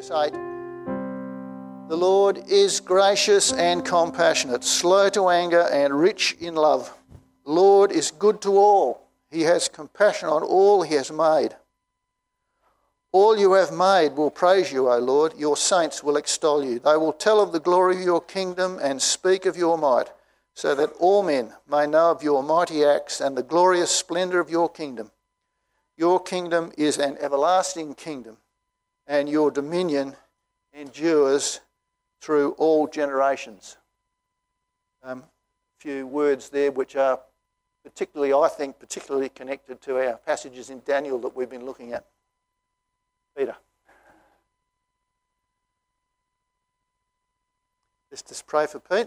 Verse 8. The Lord is gracious and compassionate, slow to anger and rich in love. The Lord is good to all. He has compassion on all he has made. All you have made will praise you, O Lord. Your saints will extol you. They will tell of the glory of your kingdom and speak of your might, so that all men may know of your mighty acts and the glorious splendour of your kingdom. Your kingdom is an everlasting kingdom, and your dominion endures through all generations. A few words there which are particularly connected to our passages in Daniel that we've been looking at. Peter. Let's just pray for Pete.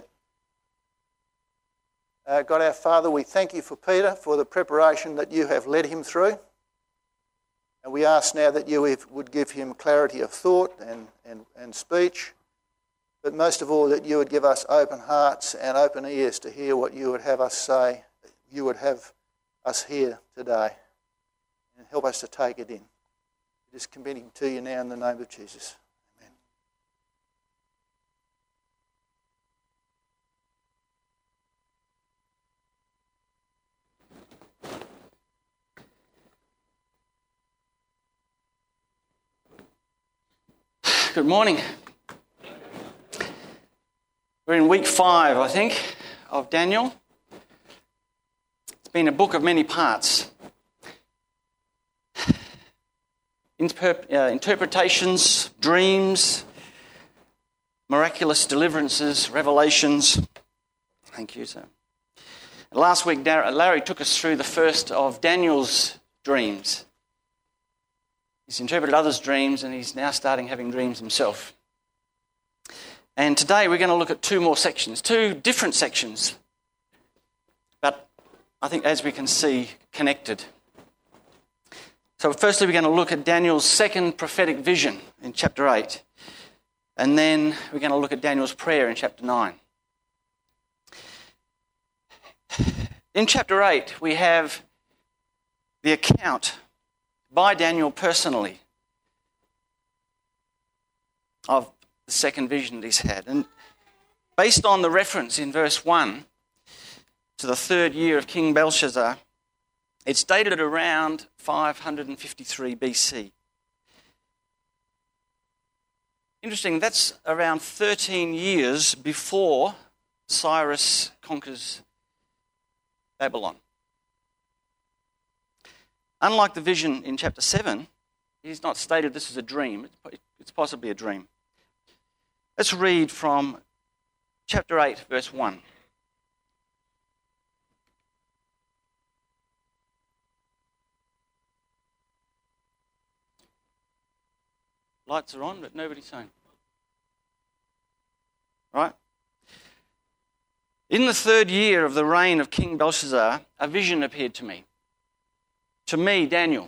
God our Father, we thank you for Peter, for the preparation that you have led him through. And we ask now that you would give him clarity of thought and speech, but most of all that you would give us open hearts and open ears to hear what you would have us say, you would have us hear today, and help us to take it in. Just committing to you now in the name of Jesus. Amen. Good morning. We're in week 5, I think, of Daniel. It's been a book of many parts. Interpretations, dreams, miraculous deliverances, revelations. Thank you, sir. Last week, Larry took us through the first of Daniel's dreams. He's interpreted others' dreams, and he's now starting having dreams himself. And today we're going to look at 2 more sections, 2 different sections, but I think, as we can see, connected. So firstly, we're going to look at Daniel's second prophetic vision in chapter 8. And then we're going to look at Daniel's prayer in chapter 9. In chapter 8, we have the account by Daniel personally of the second vision that he's had. And based on the reference in verse 1 to the 3rd year of King Belshazzar, it's dated around 553 BC. Interesting, that's around 13 years before Cyrus conquers Babylon. Unlike the vision in chapter 7, he's not stated this is a dream. It's possibly a dream. Let's read from chapter 8, verse 1. Lights are on, but nobody's home. Right? In the 3rd year of the reign of King Belshazzar, a vision appeared to me. To me, Daniel.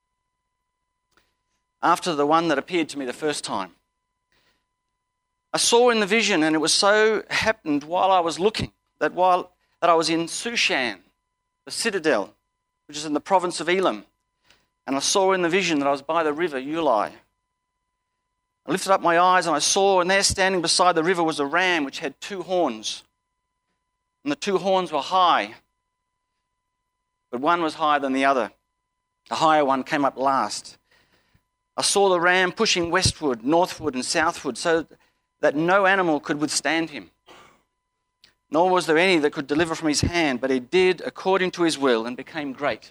After the one that appeared to me the first time. I saw in the vision, and it was so happened while I was looking, that I was in Shushan, the citadel, which is in the province of Elam. And I saw in the vision that I was by the river Ulai. I lifted up my eyes and I saw, and there standing beside the river was a ram which had 2 horns. And the 2 horns were high, but one was higher than the other. The higher one came up last. I saw the ram pushing westward, northward and southward, so that no animal could withstand him. Nor was there any that could deliver from his hand, but he did according to his will and became great.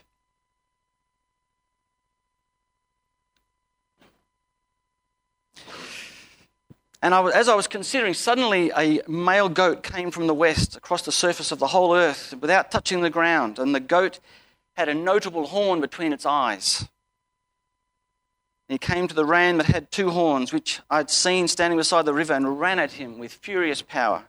And as I was considering, suddenly a male goat came from the west across the surface of the whole earth without touching the ground, and the goat had a notable horn between its eyes. And he came to the ram that had 2 horns, which I'd seen standing beside the river, and ran at him with furious power.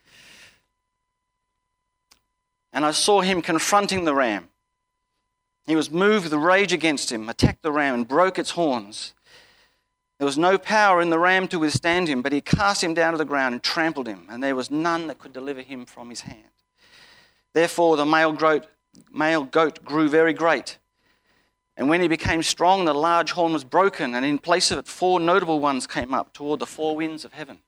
And I saw him confronting the ram. He was moved with rage against him, attacked the ram, and broke its horns. There was no power in the ram to withstand him, but he cast him down to the ground and trampled him, and there was none that could deliver him from his hand. Therefore the male goat grew very great, And when he became strong, the large horn was broken, and in place of it 4 notable ones came up toward the 4 winds of heaven.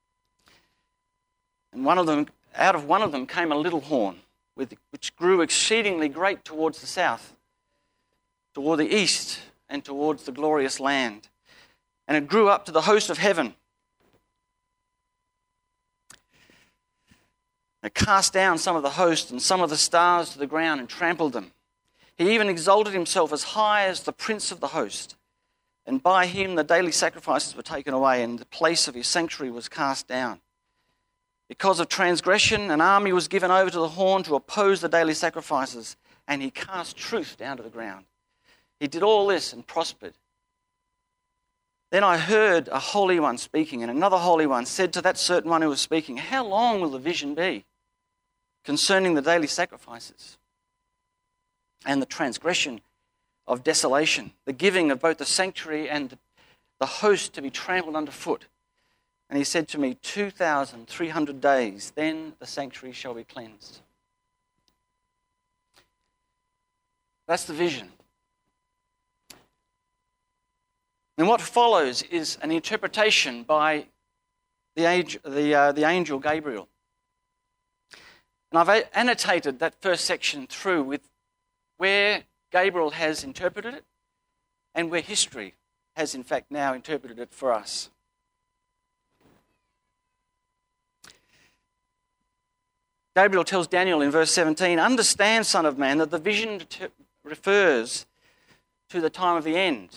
And out of one of them came a little horn, which grew exceedingly great towards the south, toward the east, and towards the glorious land. And it grew up to the host of heaven. It cast down some of the host and some of the stars to the ground and trampled them. He even exalted himself as high as the prince of the host. And by him the daily sacrifices were taken away, and the place of his sanctuary was cast down. Because of transgression, an army was given over to the horn to oppose the daily sacrifices, and he cast truth down to the ground. He did all this and prospered. Then I heard a holy one speaking, and another holy one said to that certain one who was speaking, "How long will the vision be concerning the daily sacrifices and the transgression of desolation, the giving of both the sanctuary and the host to be trampled underfoot?" And he said to me, 2,300 days, then the sanctuary shall be cleansed. That's the vision. And what follows is an interpretation by the angel Gabriel. And I've annotated that first section through with where Gabriel has interpreted it and where history has in fact now interpreted it for us. Gabriel tells Daniel in verse 17, "Understand, Son of Man, that the vision refers to the time of the end."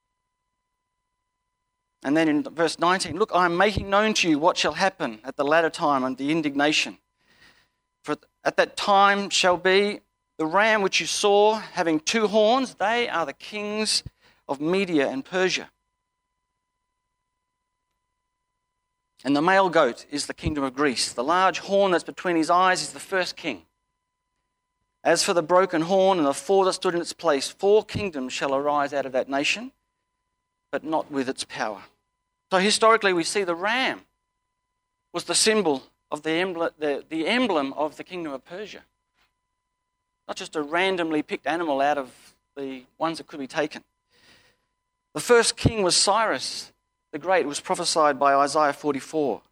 And then in verse 19, "Look, I am making known to you what shall happen at the latter time and the indignation. For at that time shall be the ram which you saw having 2 horns. They are the kings of Media and Persia. And the male goat is the kingdom of Greece. The large horn that's between his eyes is the first king. As for the broken horn and the 4 that stood in its place, 4 kingdoms shall arise out of that nation, but not with its power." So historically we see the ram was the symbol of the emblem of the kingdom of Persia. Not just a randomly picked animal out of the ones that could be taken. The first king was Cyrus the Great. It was prophesied by Isaiah 44.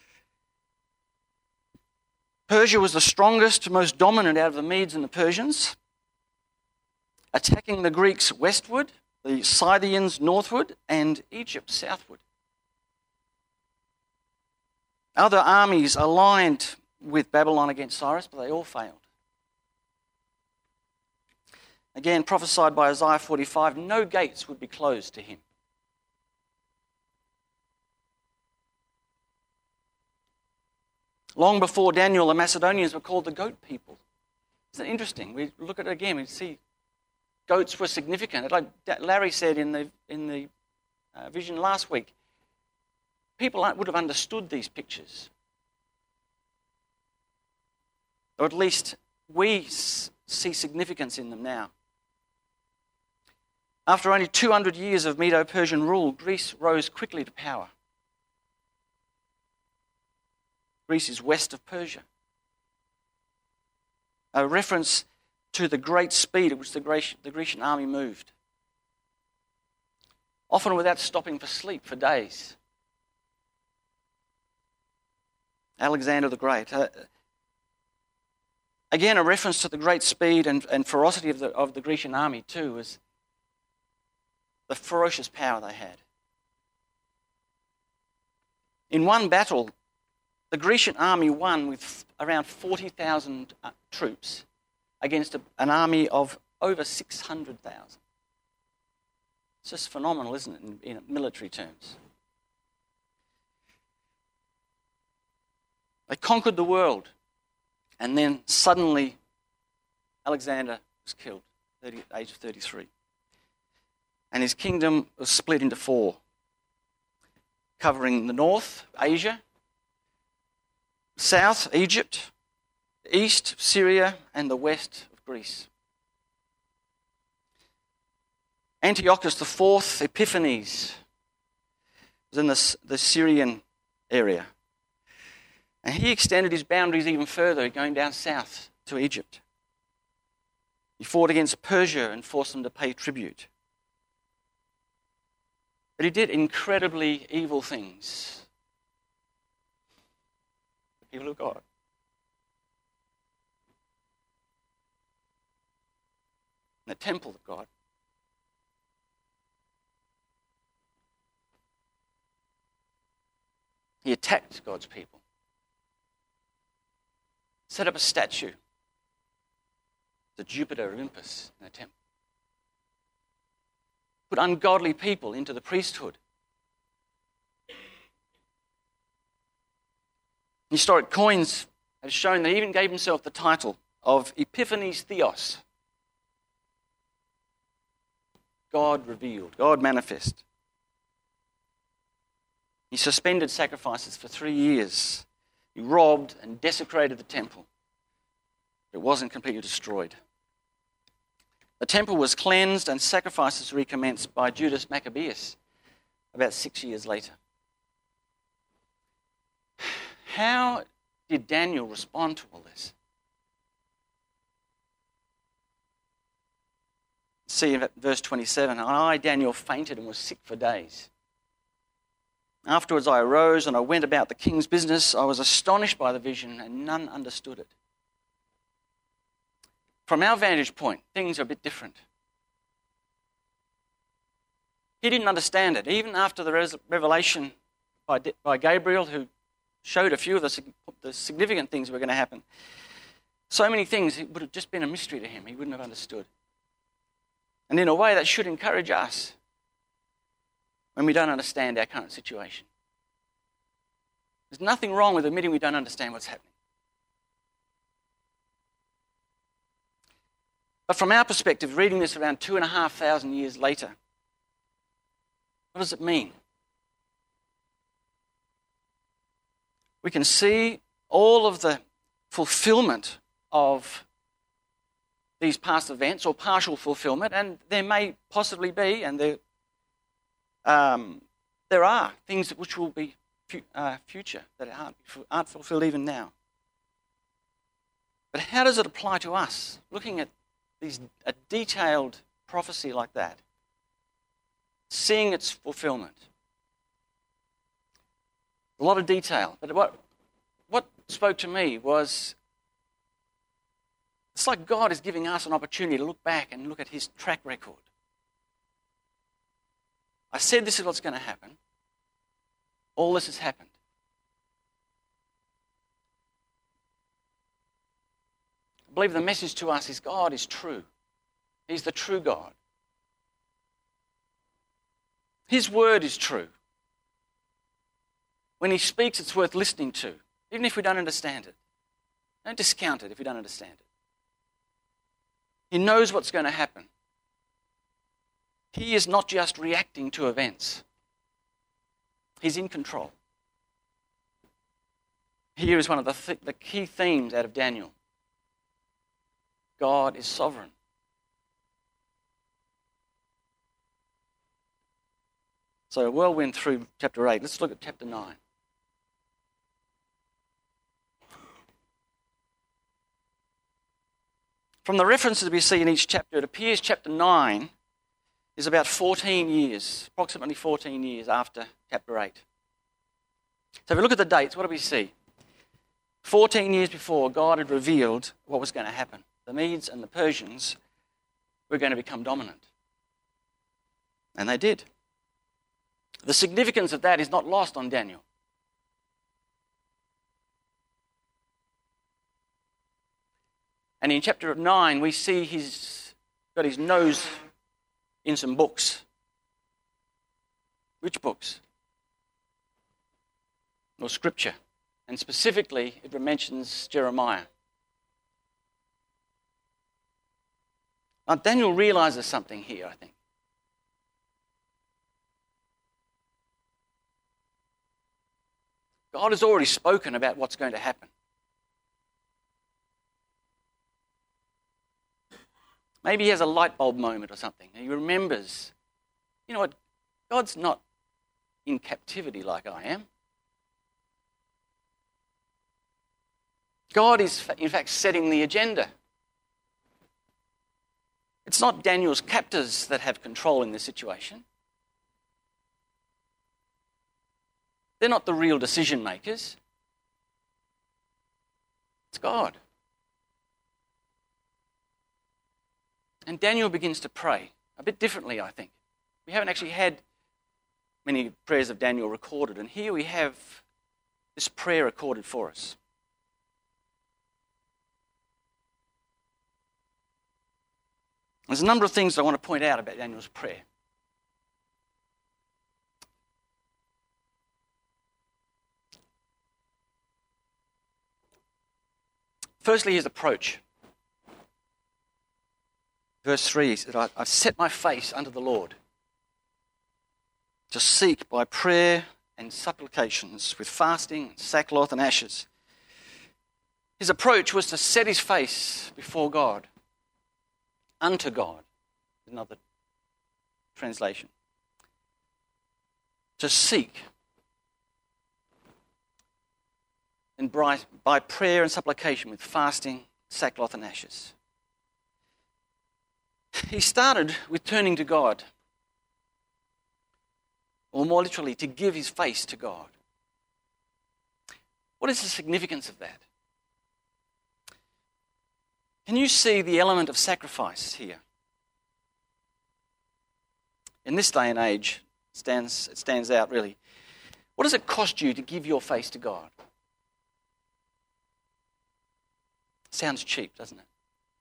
Persia was the strongest, most dominant out of the Medes and the Persians, attacking the Greeks westward, the Scythians northward, and Egypt southward. Other armies aligned with Babylon against Cyrus, but they all failed. Again, prophesied by Isaiah 45, no gates would be closed to him. Long before Daniel, the Macedonians were called the goat people. Isn't it interesting? We look at it again, we see goats were significant. Like Larry said in the vision last week, people would have understood these pictures. Or at least we see significance in them now. After only 200 years of Medo-Persian rule, Greece rose quickly to power. Greece is west of Persia. A reference to the great speed at which the Grecian army moved. Often without stopping for sleep for days. Alexander the Great. Again, a reference to the great speed and ferocity of the Grecian army too, was the ferocious power they had. In one battle, the Grecian army won with around 40,000 troops against an army of over 600,000. It's just phenomenal, isn't it, in military terms? They conquered the world, and then suddenly Alexander was killed at the age of 33. And his kingdom was split into 4, covering the north, Asia, south, Egypt, east, Syria, and the west of Greece. Antiochus IV Epiphanes was in the Syrian area. And he extended his boundaries even further, going down south to Egypt. He fought against Persia and forced them to pay tribute. But he did incredibly evil things. The people of God. The temple of God. He attacked God's people. Set up a statue to Jupiter Olympus in the temple. Put ungodly people into the priesthood. Historic coins have shown that he even gave himself the title of Epiphanes Theos. God revealed, God manifest. He suspended sacrifices for 3 years. He robbed and desecrated the temple. It wasn't completely destroyed. The temple was cleansed and sacrifices recommenced by Judas Maccabeus about 6 years later. How did Daniel respond to all this? See in verse 27, I, Daniel, fainted and was sick for days. Afterwards I arose and I went about the king's business. I was astonished by the vision and none understood it. From our vantage point, things are a bit different. He didn't understand it. Even after the revelation by Gabriel, who showed a few of the significant things that were going to happen, so many things, it would have just been a mystery to him. He wouldn't have understood. And in a way, that should encourage us when we don't understand our current situation. There's nothing wrong with admitting we don't understand what's happening. But from our perspective, reading this around 2,500 years later, what does it mean? We can see all of the fulfillment of these past events, or partial fulfillment, and there may possibly be, and there are things which will be future that aren't fulfilled even now. But how does it apply to us? Looking at a detailed prophecy like that, seeing its fulfillment. A lot of detail, but what spoke to me was, it's like God is giving us an opportunity to look back and look at his track record. I said this is what's going to happen. All this has happened. I believe the message to us is God is true. He's the true God. His word is true. When he speaks, it's worth listening to, even if we don't understand it. Don't discount it if we don't understand it. He knows what's going to happen. He is not just reacting to events. He's in control. Here is one of the key themes out of Daniel. God is sovereign. So a whirlwind through chapter 8. Let's look at chapter 9. From the references we see in each chapter, it appears chapter 9 is about 14 years, approximately 14 years after chapter 8. So if we look at the dates, what do we see? 14 years before, God had revealed what was going to happen. The Medes and the Persians were going to become dominant. And they did. The significance of that is not lost on Daniel. And in chapter 9, we see he's got his nose in some books. Which books? Well, Scripture. And specifically, it mentions Jeremiah. Now, Daniel realizes something here, I think. God has already spoken about what's going to happen. Maybe he has a light bulb moment or something. And he remembers, you know what, God's not in captivity like I am. God is, in fact, setting the agenda. It's not Daniel's captors that have control in this situation. They're not the real decision makers. It's God. And Daniel begins to pray, a bit differently, I think. We haven't actually had many prayers of Daniel recorded, and here we have this prayer recorded for us. There's a number of things I want to point out about Daniel's prayer. Firstly, his approach. Verse 3, he said, I've set my face unto the Lord to seek by prayer and supplications with fasting, sackcloth and ashes. His approach was to set his face before God, unto God, another translation. To seek. And by prayer and supplication with fasting, sackcloth and ashes. He started with turning to God. Or more literally, to give his face to God. What is the significance of that? Can you see the element of sacrifice here? In this day and age, it stands out really. What does it cost you to give your face to God? Sounds cheap, doesn't it?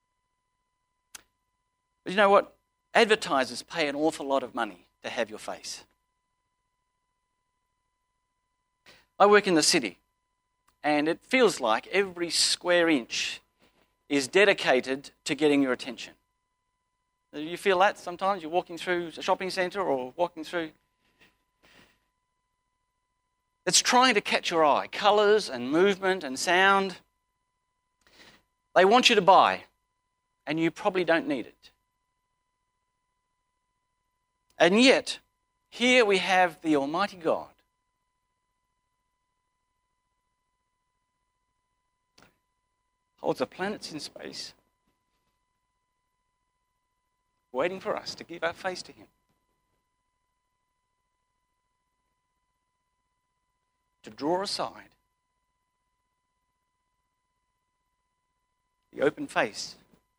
But you know what? Advertisers pay an awful lot of money to have your face. I work in the city, and it feels like every square inch is dedicated to getting your attention. Do you feel that sometimes? You're walking through a shopping centre or walking through... It's trying to catch your eye. Colours and movement and sound. They want you to buy, and you probably don't need it. And yet, here we have the Almighty God holds the planets in space, waiting for us to give our face to him. To draw aside the open face.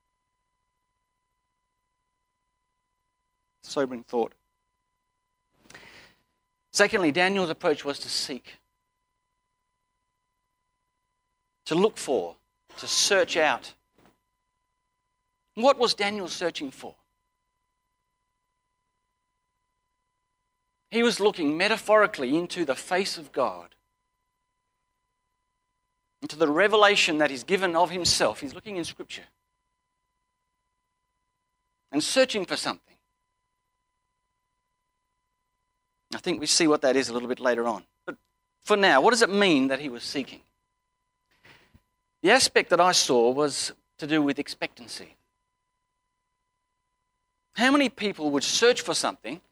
Sobering thought. Secondly, Daniel's approach was to seek. To look for. To search out. What was Daniel searching for? He was looking metaphorically into the face of God. Into the revelation that is given of himself. He's looking in Scripture. And searching for something. I think we see what that is a little bit later on. But for now, what does it mean that he was seeking? The aspect that I saw was to do with expectancy. How many people would search for something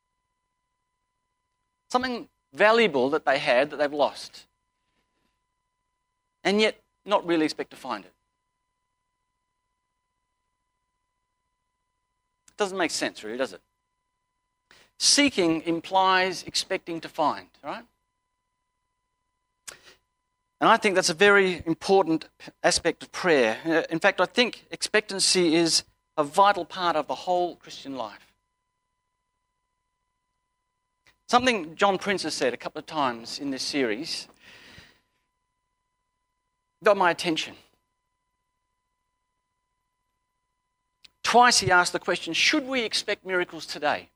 valuable that they had that they've lost, and yet not really expect to find it? It doesn't make sense, really, does it? Seeking implies expecting to find, right? And I think that's a very important aspect of prayer. In fact, I think expectancy is a vital part of the whole Christian life. Something John Prince has said a couple of times in this series got my attention. Twice he asked the question, should we expect miracles today?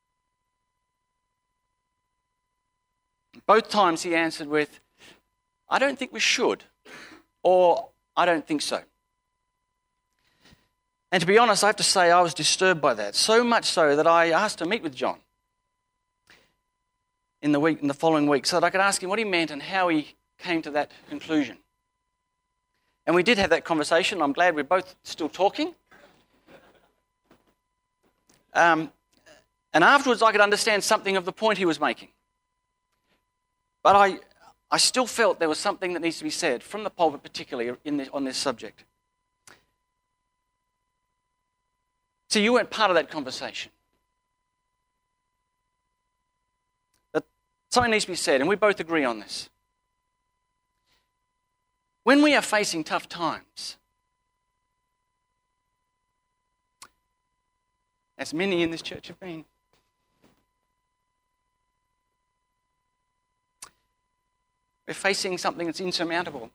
Both times he answered with, I don't think we should, or I don't think so. And to be honest, I have to say I was disturbed by that, so much so that I asked to meet with John in the following week so that I could ask him what he meant and how he came to that conclusion. And we did have that conversation. I'm glad we're both still talking. And afterwards I could understand something of the point he was making. But I still felt there was something that needs to be said, from the pulpit particularly, on this subject. So you weren't part of that conversation. But something needs to be said, and we both agree on this. When we are facing tough times, as many in this church have been, we're facing something that's insurmountable.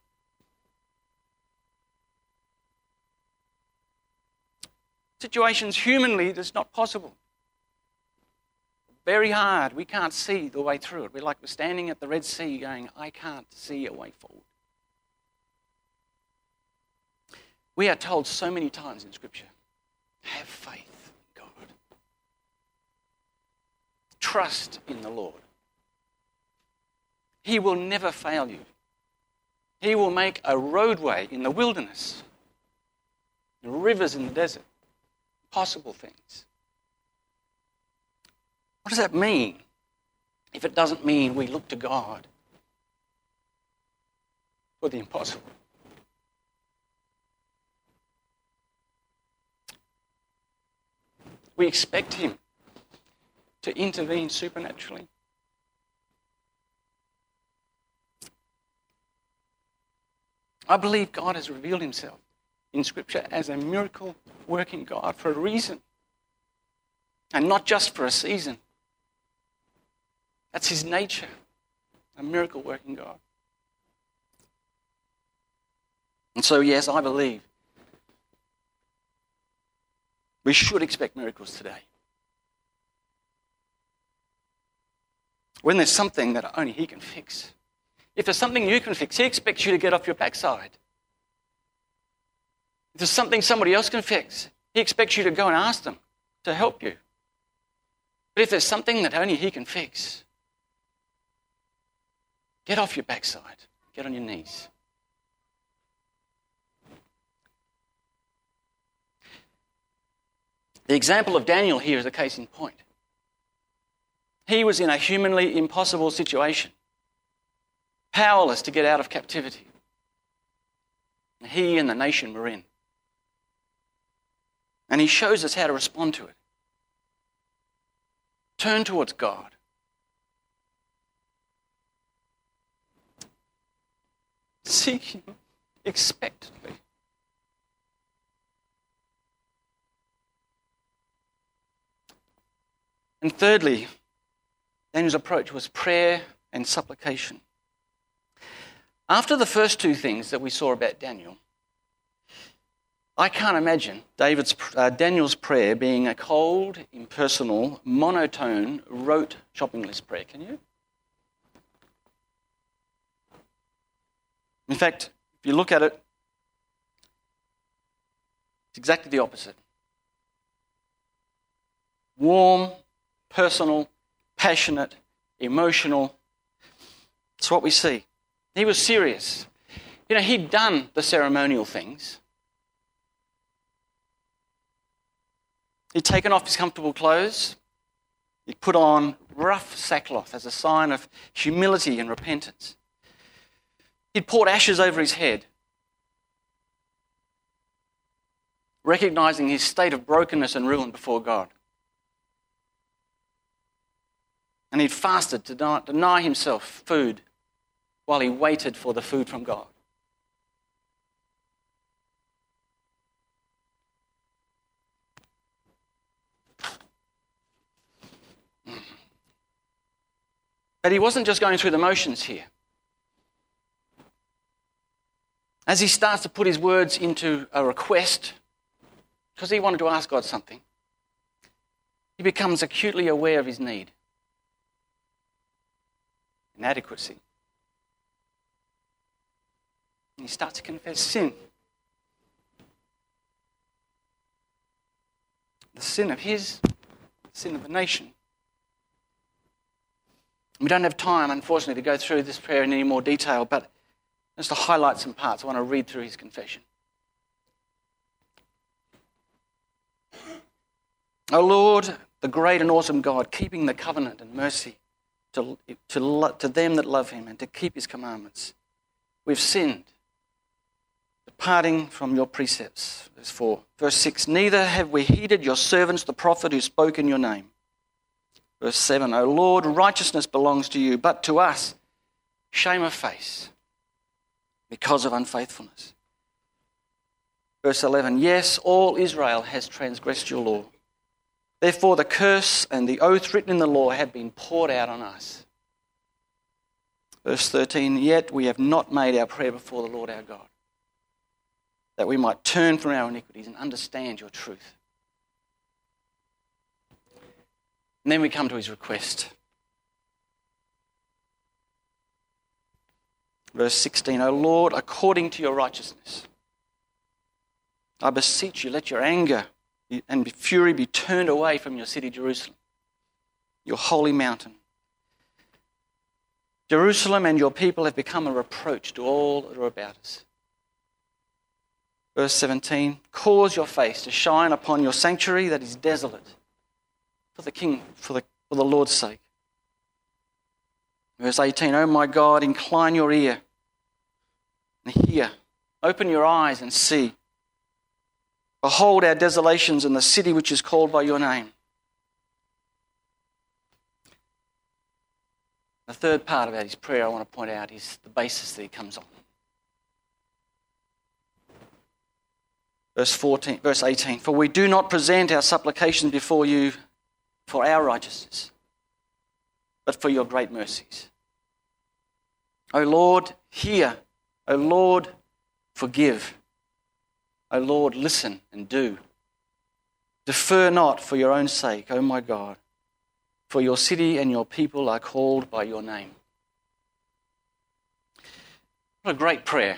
Situations humanly that's not possible. Very hard. We can't see the way through it. We're standing at the Red Sea going, I can't see a way forward. We are told so many times in Scripture, have faith in God. Trust in the Lord. He will never fail you. He will make a roadway in the wilderness, the rivers in the desert, possible things. What does that mean if it doesn't mean we look to God for the impossible? We expect Him to intervene supernaturally. I believe God has revealed Himself in Scripture as a miracle-working God for a reason. And not just for a season. That's His nature, a miracle-working God. And so, yes, I believe we should expect miracles today. When there's something that only He can fix. If there's something you can fix, He expects you to get off your backside. If there's something somebody else can fix, He expects you to go and ask them to help you. But if there's something that only He can fix, get off your backside. Get on your knees. The example of Daniel here is a case in point. He was in a humanly impossible situation, powerless to get out of captivity. He and the nation were in. And he shows us how to respond to it. Turn towards God. Seek Him expectantly. And thirdly, Daniel's approach was prayer and supplication. After the first two things that we saw about Daniel, I can't imagine Daniel's prayer being a cold, impersonal, monotone, rote shopping list prayer. Can you? In fact, if you look at it, it's exactly the opposite. Warm, personal, passionate, emotional. It's what we see. He was serious. He'd done the ceremonial things. He'd taken off his comfortable clothes. He'd put on rough sackcloth as a sign of humility and repentance. He'd poured ashes over his head, recognizing his state of brokenness and ruin before God. And he'd fasted to deny himself food while he waited for the food from God. But he wasn't just going through the motions here. As he starts to put his words into a request, because he wanted to ask God something, he becomes acutely aware of his need, inadequacy. And he starts to confess sin. The sin of the sin of the nation. We don't have time, unfortunately, to go through this prayer in any more detail, but just to highlight some parts, I want to read through his confession. O Lord, the great and awesome God, keeping the covenant and mercy to them that love him and to keep his commandments. We've sinned. departing from your precepts. Verse 4. Verse 6, neither have we heeded your servants, the prophet who spoke in your name. Verse 7, O Lord, righteousness belongs to you, but to us shame of face because of unfaithfulness. Verse 11, yes, all Israel has transgressed your law. Therefore the curse and the oath written in the law have been poured out on us. Verse 13, yet we have not made our prayer before the Lord our God, that we might turn from our iniquities and understand your truth. And then we come to his request. Verse 16, O Lord, according to your righteousness, I beseech you, let your anger and fury be turned away from your city, Jerusalem, your holy mountain. Jerusalem and your people have become a reproach to all that are about us. Verse 17, cause your face to shine upon your sanctuary that is desolate for the king, for the Lord's sake. Verse 18, O my God, incline your ear and hear. Open your eyes and see. Behold our desolations in the city which is called by your name. The third part about his prayer I want to point out is the basis that he comes on. Verse 18, for we do not present our supplications before you for our righteousness, but for your great mercies. O Lord, hear. O Lord, forgive. O Lord, listen and do. Defer not for your own sake, O my God, for your city and your people are called by your name. What a great prayer.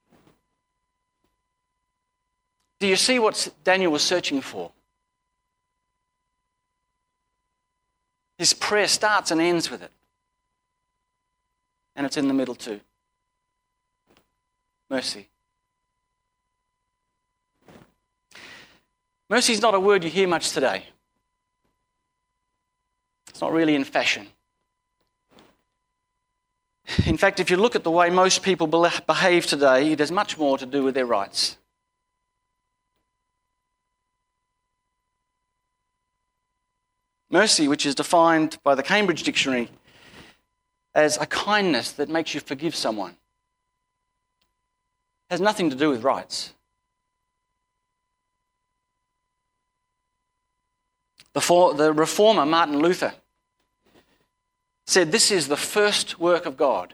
Do you see what Daniel was searching for? His prayer starts and ends with it. And it's in the middle too. Mercy. Mercy is not a word you hear much today. It's not really in fashion. In fact, if you look at the way most people behave today, it has much more to do with their rights. Mercy, which is defined by the Cambridge Dictionary as a kindness that makes you forgive someone, has nothing to do with rights. The reformer Martin Luther said this is the first work of God.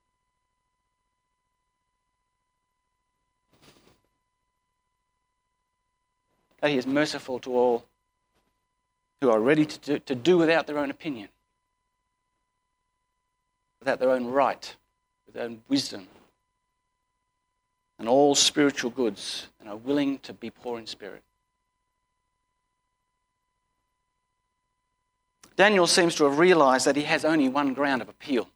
That he is merciful to all who are ready to do without their own opinion, without their own right, with their own wisdom, and all spiritual goods, and are willing to be poor in spirit. Daniel seems to have realised that he has only one ground of appeal.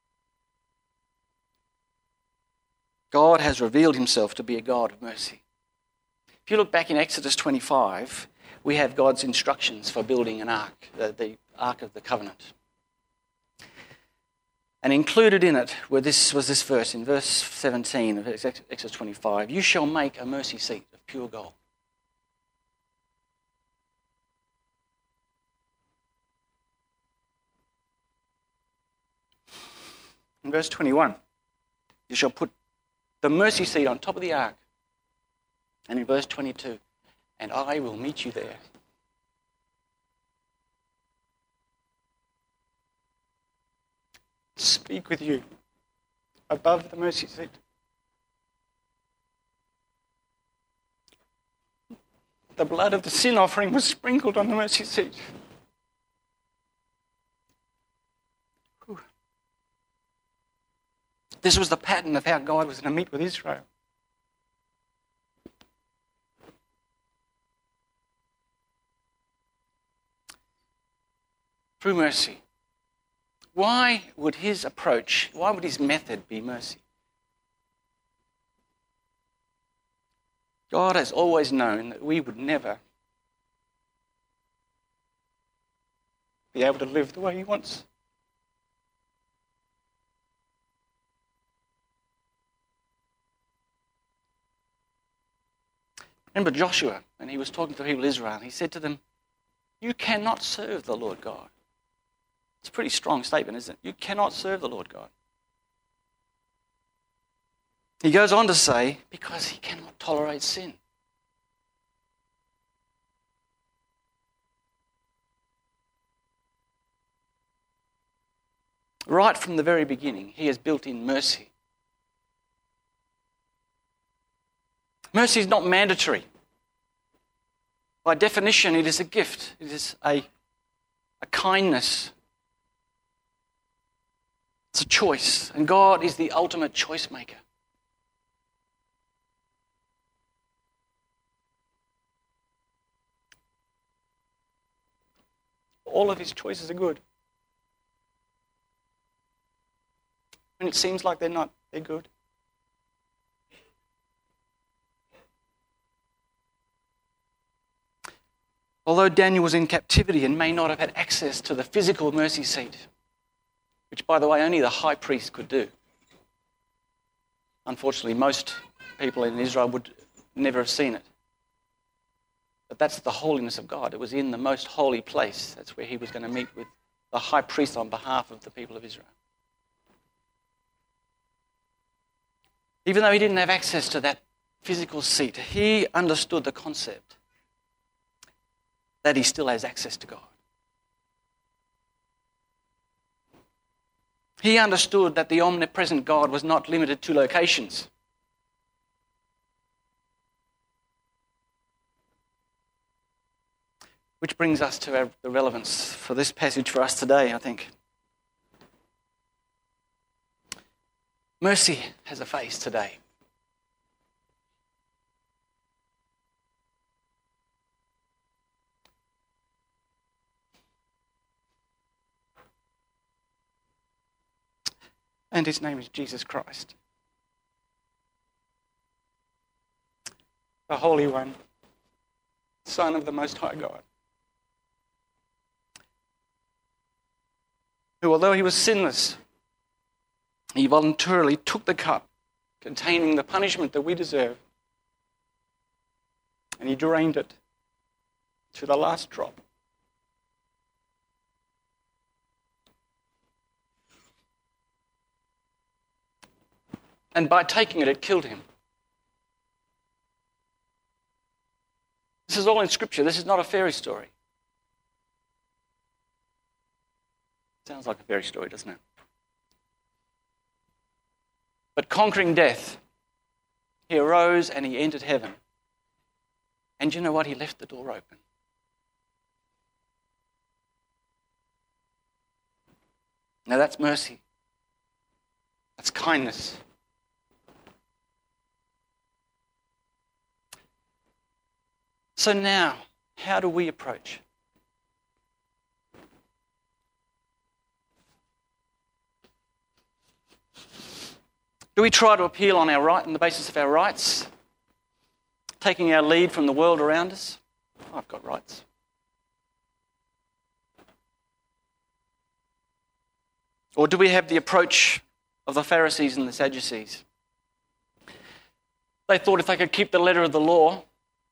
God has revealed himself to be a God of mercy. If you look back in Exodus 25, we have God's instructions for building an ark, the Ark of the Covenant. And included in it was this verse, in verse 17 of Exodus 25, you shall make a mercy seat of pure gold. In verse 21, you shall put the mercy seat on top of the ark. And in verse 22, and I will meet you there. Speak with you above the mercy seat. The blood of the sin offering was sprinkled on the mercy seat. This was the pattern of how God was going to meet with Israel. Through mercy. Why would his method be mercy? God has always known that we would never be able to live the way he wants. Remember Joshua, when he was talking to the people of Israel, he said to them, you cannot serve the Lord God. It's a pretty strong statement, isn't it? You cannot serve the Lord God. He goes on to say, because he cannot tolerate sin. Right from the very beginning, he has built in mercy. Mercy is not mandatory. By definition, it is a gift. It is a kindness. It's a choice. And God is the ultimate choice maker. All of his choices are good. When it seems like they're not, they're good. Although Daniel was in captivity and may not have had access to the physical mercy seat, which, by the way, only the high priest could do. Unfortunately, most people in Israel would never have seen it. But that's the holiness of God. It was in the most holy place. That's where he was going to meet with the high priest on behalf of the people of Israel. Even though he didn't have access to that physical seat, he understood the concept that he still has access to God. He understood that the omnipresent God was not limited to locations. Which brings us to the relevance for this passage for us today, I think. Mercy has a face today. And his name is Jesus Christ. The Holy One, Son of the Most High God. Who, although he was sinless, he voluntarily took the cup containing the punishment that we deserve, and he drained it to the last drop. And by taking it, it killed him. This is all in Scripture. This is not a fairy story. Sounds like a fairy story, doesn't it? But conquering death, he arose and he entered heaven. And you know what? He left the door open. Now that's mercy. That's kindness. So now, how do we approach? Do we try to appeal on the basis of our rights, taking our lead from the world around us? I've got rights. Or do we have the approach of the Pharisees and the Sadducees? They thought if they could keep the letter of the law,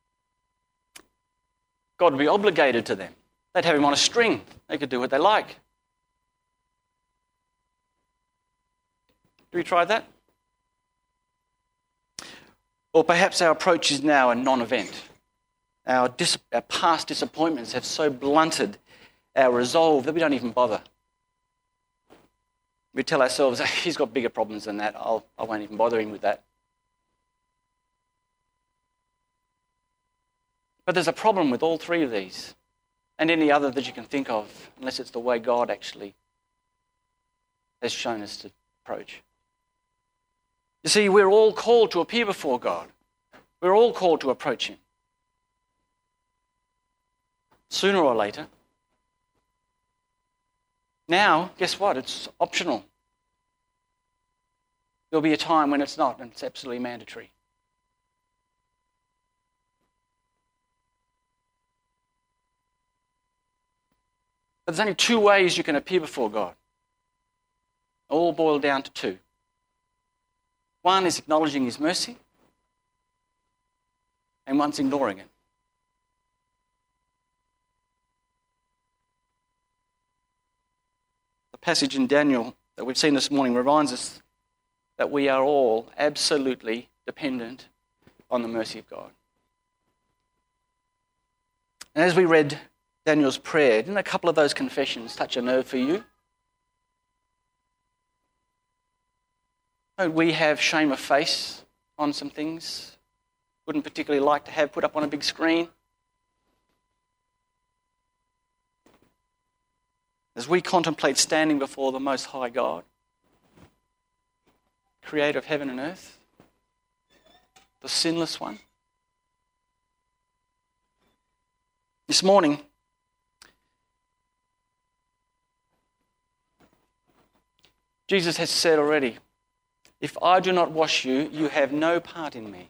God would be obligated to them. They'd have him on a string. They could do what they like. Do we try that? Or perhaps our approach is now a non-event. Our past disappointments have so blunted our resolve that we don't even bother. We tell ourselves, he's got bigger problems than that. I won't even bother him with that. But there's a problem with all three of these, and any other that you can think of, unless it's the way God actually has shown us to approach. You see, we're all called to appear before God. We're all called to approach him. Sooner or later. Now, guess what? It's optional. There'll be a time when it's not, and it's absolutely mandatory. But there's only two ways you can appear before God. All boiled down to two. One is acknowledging his mercy. and one's ignoring it. The passage in Daniel that we've seen this morning reminds us that we are all absolutely dependent on the mercy of God. And as we read Daniel's prayer, didn't a couple of those confessions touch a nerve for you? Don't we have shame of face on some things? Wouldn't particularly like to have put up on a big screen. As we contemplate standing before the Most High God, Creator of heaven and earth, the sinless one. This morning, Jesus has said already, if I do not wash you, you have no part in me.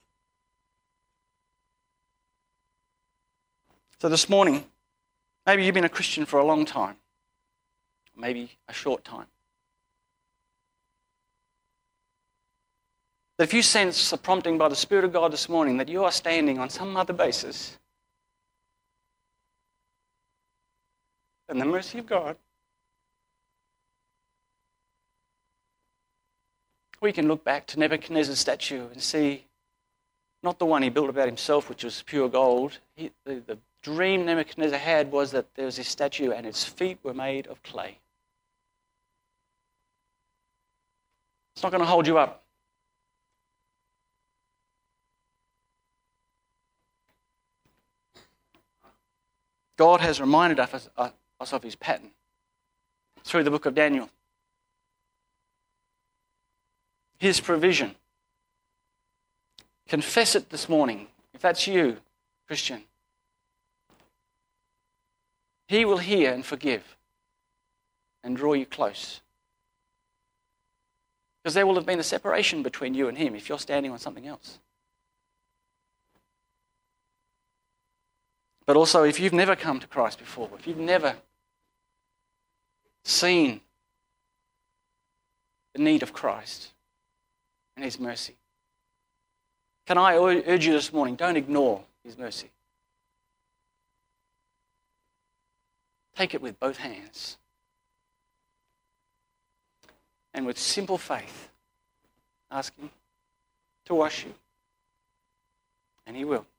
So this morning, maybe you've been a Christian for a long time, maybe a short time. But if you sense the prompting by the Spirit of God this morning that you are standing on some other basis than the mercy of God, we can look back to Nebuchadnezzar's statue and see not the one he built about himself, which was pure gold. The dream Nebuchadnezzar had was that there was this statue and its feet were made of clay. It's not going to hold you up. God has reminded us of his pattern through the book of Daniel. His provision. Confess it this morning, if that's you, Christian. He will hear and forgive and draw you close. Because there will have been a separation between you and him if you're standing on something else. But also, if you've never come to Christ before, if you've never seen the need of Christ and his mercy, can I urge you this morning, don't ignore his mercy. Take it with both hands. And with simple faith, ask him to wash you. And he will.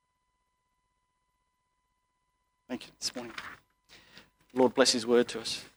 Thank you this morning. Lord bless his word to us.